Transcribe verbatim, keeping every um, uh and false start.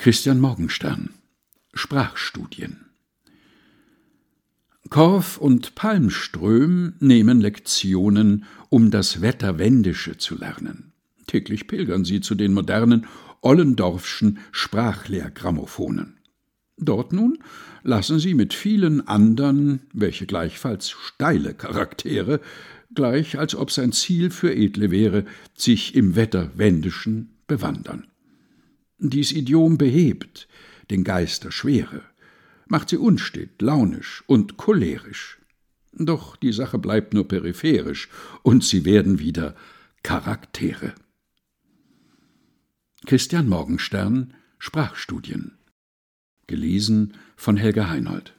Christian Morgenstern. Sprachstudien. Korff und Palmström nehmen Lektionen, um das Wetter-Wendische zu lernen. Täglich pilgern sie zu den modernen Ollendorffschen Sprachlehrgramophonen. Dort nun lassen sie mit vielen andern, welche gleichfalls steile Charaktere, gleich als ob sein Ziel für Edle wäre, sich im Wetter-Wendischen bewandern. Dies Idiom behebt den Geist der Schwere, macht sie unstet, launisch und cholerisch. Doch die Sache bleibt nur peripherisch, und sie werden wieder Charaktere. Christian Morgenstern, Sprachstudien. Gelesen von Helga Heinold.